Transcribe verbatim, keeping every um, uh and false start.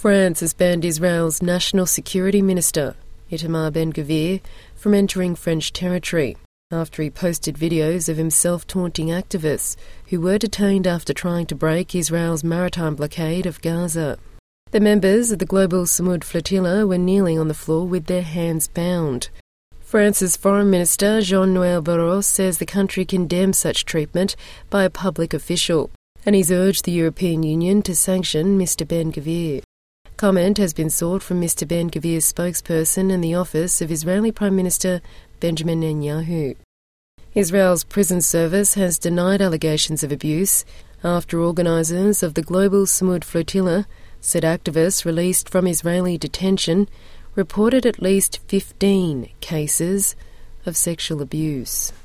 France has banned Israel's National Security Minister, Itamar Ben-Gvir, from entering French territory after he posted videos of himself taunting activists who were detained after trying to break Israel's maritime blockade of Gaza. The members of the Global Samud Flotilla were kneeling on the floor with their hands bound. France's Foreign Minister Jean-Noël Barrot says the country condemns such treatment by a public official, and he's urged the European Union to sanction Mister Ben-Gvir. Comment has been sought from Mister Ben-Gvir's spokesperson in the office of Israeli Prime Minister Benjamin Netanyahu. Israel's prison service has denied allegations of abuse after organisers of the Global Samud Flotilla said activists released from Israeli detention reported at least fifteen cases of sexual abuse.